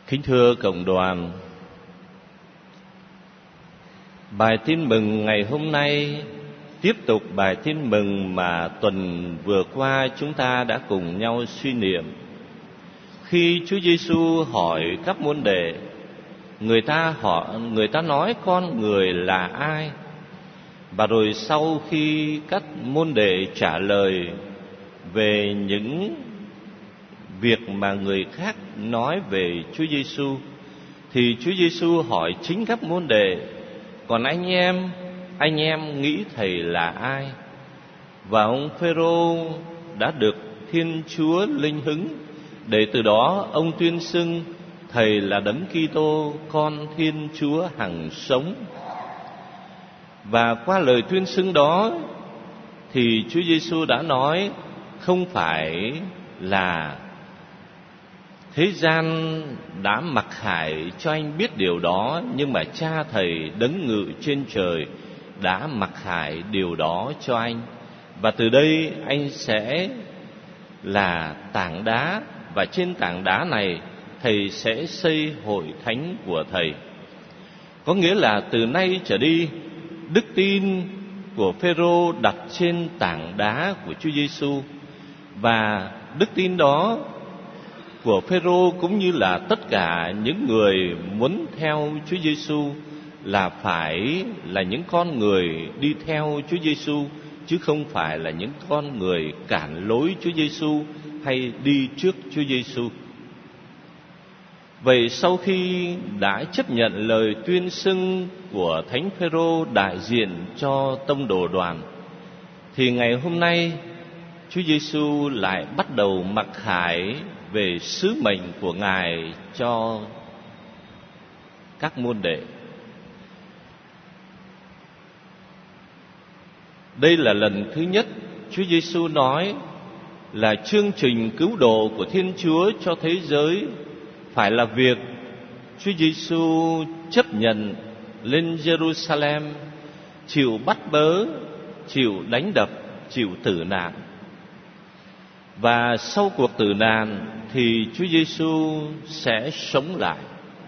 Kính thưa cộng đoàn, bài tin mừng ngày hôm nay tiếp tục bài tin mừng mà tuần vừa qua chúng ta đã cùng nhau suy niệm. Khi Chúa Giêsu hỏi các môn đệ, người ta nói con người là ai? Và rồi sau khi các môn đệ trả lời về những việc mà người khác nói về Chúa Giêsu, thì Chúa Giêsu hỏi chính các môn đệ: còn anh em nghĩ thầy là ai? Và ông Phêrô đã được Thiên Chúa linh hứng, để từ đó ông tuyên xưng thầy là Đấng Kitô, con Thiên Chúa hằng sống. Và qua lời tuyên xưng đó thì Chúa Giêsu đã nói không phải là thế gian đã mặc khải cho anh biết điều đó, nhưng mà Cha thầy Đấng ngự trên trời đã mặc khải điều đó cho anh. Và từ đây anh sẽ là tảng đá, và trên tảng đá này thầy sẽ xây hội thánh của thầy. Có nghĩa là từ nay trở đi, đức tin của Phêrô đặt trên tảng đá của Chúa Giêsu, và đức tin đó của Phêrô cũng như là tất cả những người muốn theo Chúa Giêsu là phải là những con người đi theo Chúa Giêsu, chứ không phải là những con người cản lối Chúa Giêsu hay đi trước Chúa Giêsu. Vậy sau khi đã chấp nhận lời tuyên xưng của Thánh Phêrô đại diện cho tông đồ đoàn, thì ngày hôm nay Chúa Giêsu lại bắt đầu mặc khải về sứ mệnh của Ngài cho các môn đệ. Đây là lần thứ nhất Chúa Giêsu nói là chương trình cứu độ của Thiên Chúa cho thế giới phải là việc Chúa Giêsu chấp nhận lên Jerusalem, chịu bắt bớ, chịu đánh đập, chịu tử nạn. Và sau cuộc tử nạn thì Chúa Giêsu sẽ sống lại.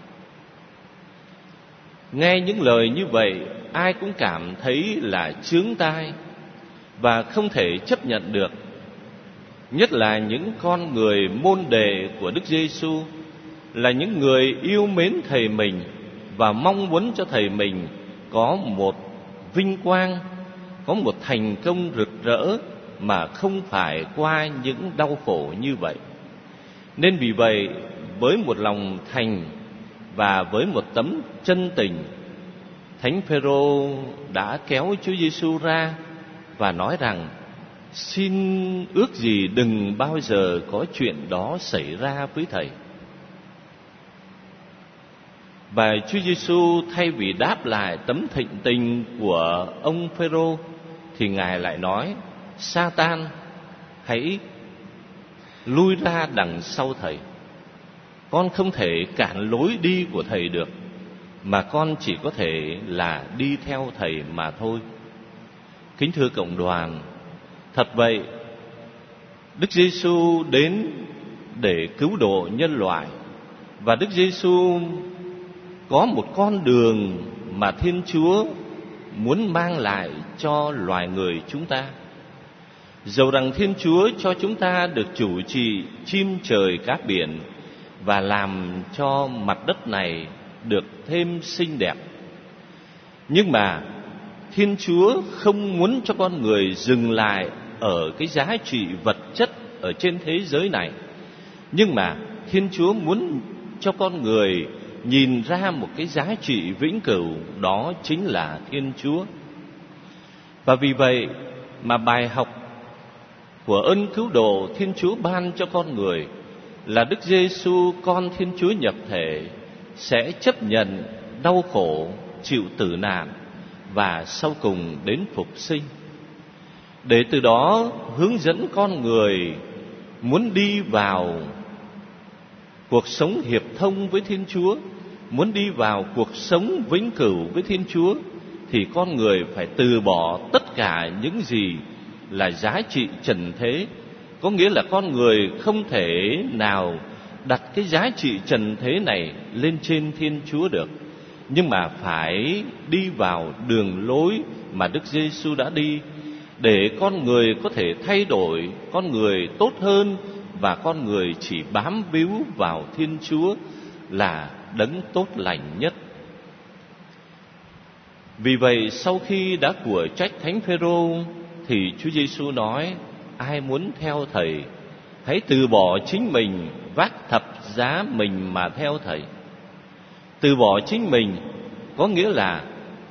Nghe những lời như vậy, ai cũng cảm thấy là chướng tai và không thể chấp nhận được. Nhất là những con người môn đệ của Đức Giêsu, là những người yêu mến thầy mình và mong muốn cho thầy mình có một vinh quang, có một thành công rực rỡ mà không phải qua những đau khổ như vậy. Nên vì vậy, với một lòng thành và với một tấm chân tình, Thánh Phêrô đã kéo Chúa Giêsu ra và nói rằng: xin ước gì đừng bao giờ có chuyện đó xảy ra với thầy. Và Chúa Giêsu thay vì đáp lại tấm thịnh tình của ông Phêrô, thì Ngài lại nói: Sa-tan, hãy lui ra đằng sau thầy. Con không thể cản lối đi của thầy được, mà con chỉ có thể là đi theo thầy mà thôi. Kính thưa cộng đoàn, thật vậy, Đức Giêsu đến để cứu độ nhân loại, và Đức Giêsu có một con đường mà Thiên Chúa muốn mang lại cho loài người chúng ta. Dầu rằng Thiên Chúa cho chúng ta được chủ trì chim trời cát biển và làm cho mặt đất này được thêm xinh đẹp, nhưng mà Thiên Chúa không muốn cho con người dừng lại ở cái giá trị vật chất ở trên thế giới này, nhưng mà Thiên Chúa muốn cho con người nhìn ra một cái giá trị vĩnh cửu, đó chính là Thiên Chúa. Và vì vậy mà bài học của ơn cứu độ Thiên Chúa ban cho con người là Đức Giêsu, con Thiên Chúa nhập thể, sẽ chấp nhận đau khổ, chịu tử nạn và sau cùng đến phục sinh, để từ đó hướng dẫn con người muốn đi vào cuộc sống hiệp thông với Thiên Chúa, muốn đi vào cuộc sống vĩnh cửu với Thiên Chúa, thì con người phải từ bỏ tất cả những gì là giá trị trần thế. Có nghĩa là con người không thể nào đặt cái giá trị trần thế này lên trên Thiên Chúa được, nhưng mà phải đi vào đường lối mà Đức Giêsu đã đi, để con người có thể thay đổi, con người tốt hơn, và con người chỉ bám víu vào Thiên Chúa là đấng tốt lành nhất. Vì vậy sau khi đã của trách Thánh Phêrô, thì Chúa Giêsu nói: ai muốn theo Thầy, hãy từ bỏ chính mình, vác thập giá mình mà theo Thầy. Từ bỏ chính mình có nghĩa là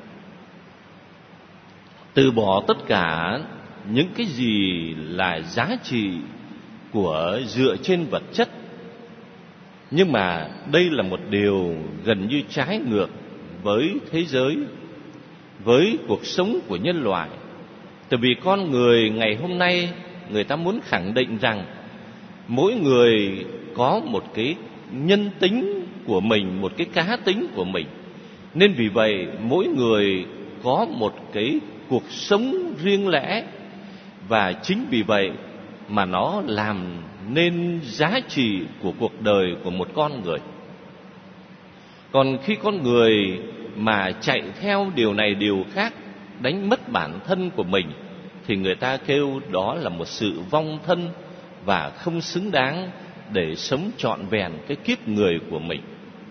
từ bỏ tất cả những cái gì là giá trị của dựa trên vật chất. Nhưng mà đây là một điều gần như trái ngược với thế giới, với cuộc sống của nhân loại. Tại vì con người ngày hôm nay, người ta muốn khẳng định rằng mỗi người có một cái nhân tính của mình, một cái cá tính của mình. Nên vì vậy mỗi người có một cái cuộc sống riêng lẻ, và chính vì vậy mà nó làm nên giá trị của cuộc đời của một con người. Còn khi con người mà chạy theo điều này điều khác, đánh mất bản thân của mình, thì người ta kêu đó là một sự vong thân và không xứng đáng để sống trọn vẹn cái kiếp người của mình.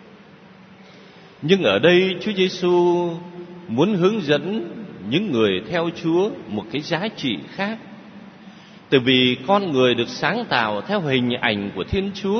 Nhưng ở đây Chúa Giêsu muốn hướng dẫn những người theo Chúa một cái giá trị khác. Từ vì con người được sáng tạo theo hình ảnh của Thiên Chúa,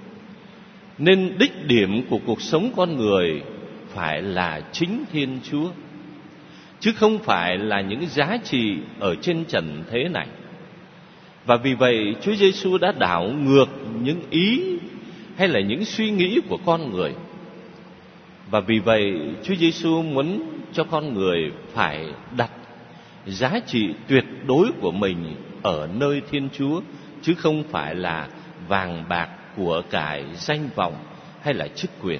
nên đích điểm của cuộc sống con người phải là chính Thiên Chúa, chứ không phải là những giá trị ở trên trần thế này. Và vì vậy Chúa Giêsu đã đảo ngược những ý hay là những suy nghĩ của con người. Và vì vậy Chúa Giêsu muốn cho con người phải đặt giá trị tuyệt đối của mình ở nơi Thiên Chúa, chứ không phải là vàng bạc, của cải, danh vọng hay là chức quyền.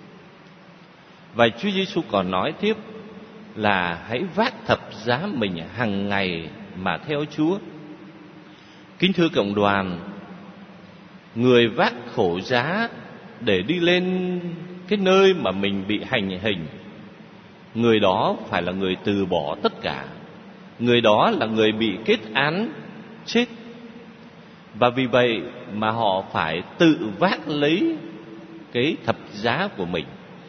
Và Chúa Giêsu còn nói tiếp là hãy vác thập giá mình hàng ngày mà theo Chúa. Kính thưa cộng đoàn, người vác khổ giá để đi lên cái nơi mà mình bị hành hình, người đó phải là người từ bỏ tất cả. Người đó là người bị kết án chết. Và vì vậy mà họ phải tự vác lấy cái thập giá của mình.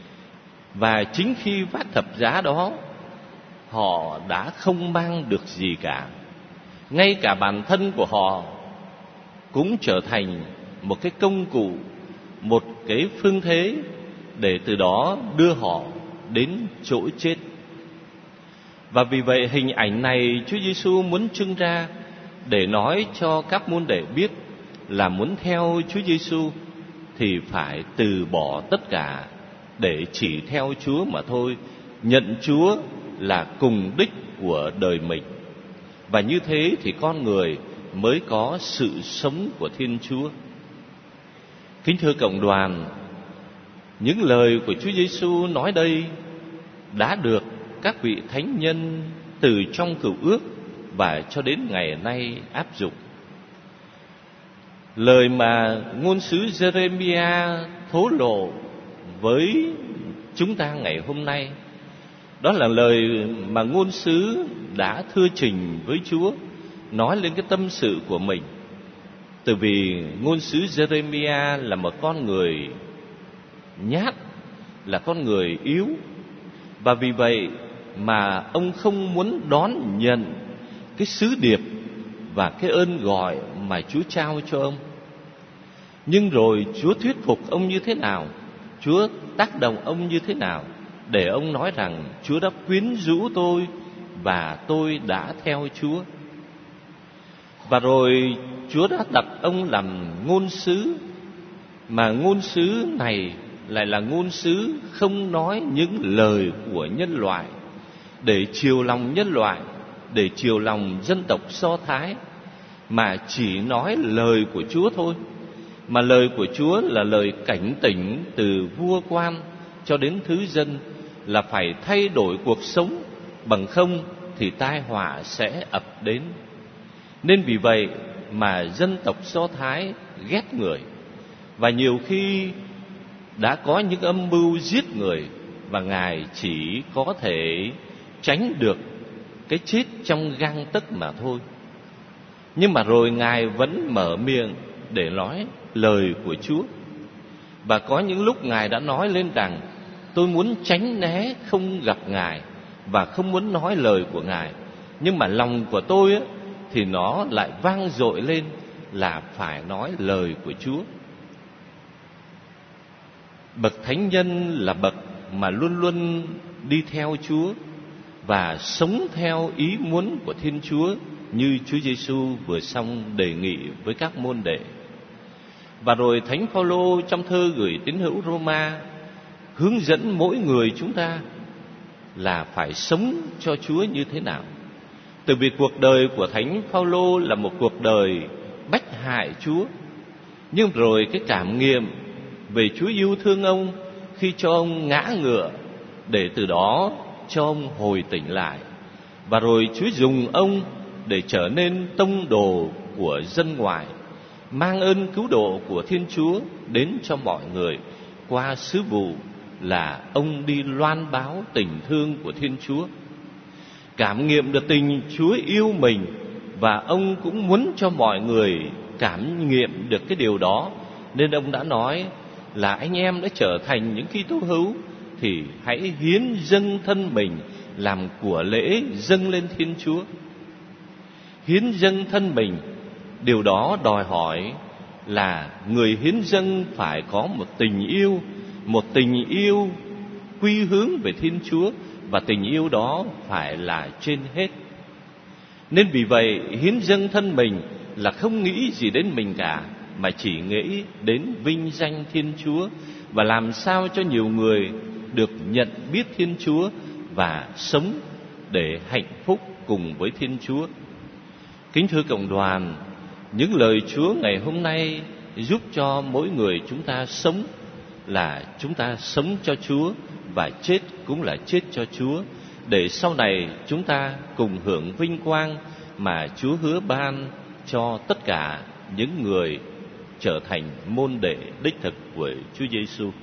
Và chính khi vác thập giá đó, họ đã không mang được gì cả. Ngay cả bản thân của họ cũng trở thành một cái công cụ, một cái phương thế để từ đó đưa họ đến chỗ chết. Và vì vậy hình ảnh này Chúa Giêsu muốn trưng ra để nói cho các môn đệ biết là muốn theo Chúa Giêsu thì phải từ bỏ tất cả để chỉ theo Chúa mà thôi, nhận Chúa là cùng đích của đời mình. Và như thế thì con người mới có sự sống của Thiên Chúa. Kính thưa cộng đoàn, những lời của Chúa Giêsu nói đây đã được các vị thánh nhân từ trong Cựu Ước và cho đến ngày nay áp dụng. Lời mà ngôn sứ Giê-rê-mi-a thổ lộ với chúng ta ngày hôm nay, đó là lời mà ngôn sứ đã thưa trình với Chúa, nói lên cái tâm sự của mình. Từ vì ngôn sứ Giê-rê-mi-a là một con người nhát, là con người yếu, và vì vậy mà ông không muốn đón nhận cái sứ điệp và cái ơn gọi mà Chúa trao cho ông. Nhưng rồi Chúa thuyết phục ông như thế nào, Chúa tác động ông như thế nào để ông nói rằng Chúa đã quyến rũ tôi và tôi đã theo Chúa. Và rồi Chúa đã đặt ông làm ngôn sứ, mà ngôn sứ này lại là ngôn sứ không nói những lời của nhân loại để chiều lòng nhân loại, để chiều lòng dân tộc Do Thái, mà chỉ nói lời của Chúa thôi. Mà lời của Chúa là lời cảnh tỉnh từ vua quan cho đến thứ dân, là phải thay đổi cuộc sống, bằng không thì tai họa sẽ ập đến. Nên vì vậy mà dân tộc Do Thái ghét người, Và nhiều khi đã có những âm mưu giết người, và Ngài chỉ có thể tránh được cái chết trong gang tấc mà thôi. Nhưng mà rồi Ngài vẫn mở miệng để nói lời của Chúa. Và có những lúc Ngài đã nói lên rằng: tôi muốn tránh né không gặp Ngài và không muốn nói lời của Ngài, nhưng mà lòng của tôi thì nó lại vang dội lên là phải nói lời của Chúa. Bậc thánh nhân là bậc mà luôn luôn đi theo Chúa và sống theo ý muốn của Thiên Chúa, như Chúa Giêsu vừa xong đề nghị với các môn đệ. Và rồi Thánh Phaolô trong thơ gửi tín hữu Roma hướng dẫn mỗi người chúng ta là phải sống cho Chúa như thế nào. Từ vì cuộc đời của Thánh Phaolô là một cuộc đời bách hại Chúa, nhưng rồi cái cảm nghiệm về Chúa yêu thương ông khi cho ông ngã ngựa để từ đó cho ông hồi tỉnh lại. Và rồi Chúa dùng ông để trở nên tông đồ của dân ngoại, mang ơn cứu độ của Thiên Chúa đến cho mọi người qua sứ vụ là ông đi loan báo tình thương của Thiên Chúa. Cảm nghiệm được tình Chúa yêu mình, và ông cũng muốn cho mọi người cảm nghiệm được cái điều đó, nên ông đã nói là anh em đã trở thành những Kitô hữu thì hãy hiến dâng thân mình làm của lễ dâng lên Thiên Chúa. Hiến dâng thân mình, điều đó đòi hỏi là người hiến dâng phải có một tình yêu quy hướng về Thiên Chúa, và tình yêu đó phải là trên hết. Nên vì vậy hiến dâng thân mình là không nghĩ gì đến mình cả, mà chỉ nghĩ đến vinh danh Thiên Chúa và làm sao cho nhiều người được nhận biết Thiên Chúa và sống để hạnh phúc cùng với Thiên Chúa. Kính thưa cộng đoàn, những lời Chúa ngày hôm nay giúp cho mỗi người chúng ta sống là chúng ta sống cho Chúa, và chết cũng là chết cho Chúa, để sau này chúng ta cùng hưởng vinh quang mà Chúa hứa ban cho tất cả những người trở thành môn đệ đích thực của Chúa Giêsu.